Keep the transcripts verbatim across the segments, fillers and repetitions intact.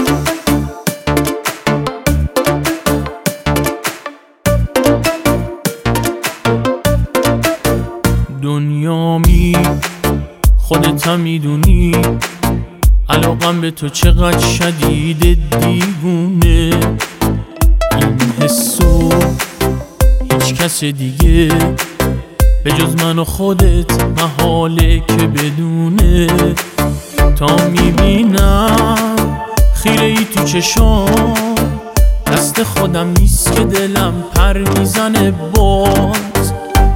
دنیامی خودت هم میدونی علاقم به تو چقدر شدید دیوونه. این حسو هیچ کس دیگه به جز من و خودت محاله که بدونه. تا میبینم خیره ای تو چشام دست خودم نیست که دلم پر میزنه. باز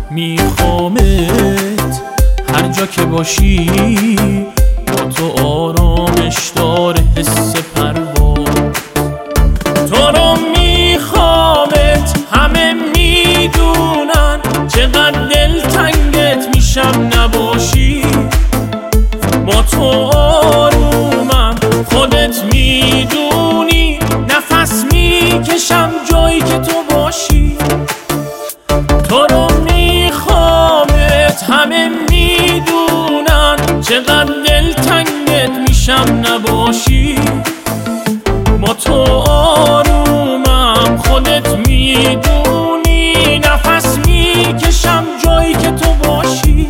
میخوامت هر جا که باشی با تو آرامش داره حس پرواز. تو رو میخوامت همه میدونن چقدر دلتنگت میشم نباشی. با تو آرومم خودت میدونی نفس میکشم جایی که تو باشی. تو رو میخوامت همه میدونن چقدر دلتنگت میشم نباشی. با تو آرومم خودت میدونی نفس میکشم جایی که تو باشی.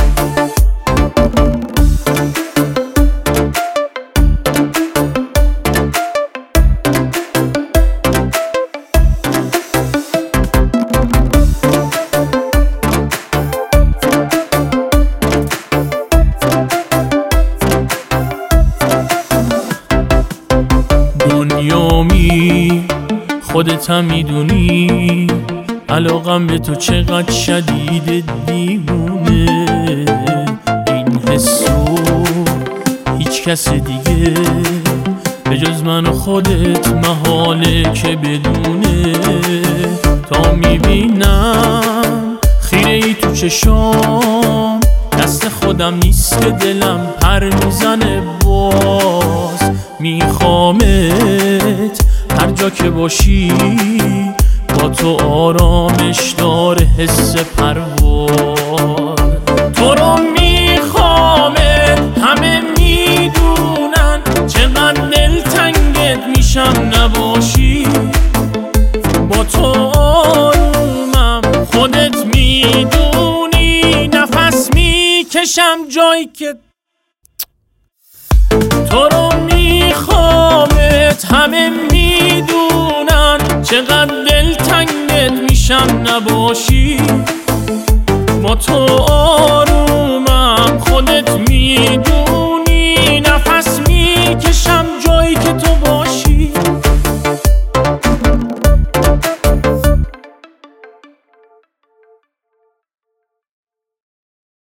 دنیامی خودت هم میدونی علاقم به تو چقدر شدید دیوونه. این حسو هیچ کس دیگه به جز من و خودت محاله که بدونه. تا میبینم خیره ای تو چشام دست خودم نیست که دلم پر میزنه. باز میخوامت هر جا که باشی با تو آرامش داره حس پرواز. تو رو میخوامت همه میدونن چقدر دلتنگت میشم نباشی. با تو آرومم خودت میدونی نفس میکشم جایی که تو رو میخوامت همه میدونن چقدر دلتنگت میشم نباشی. با تو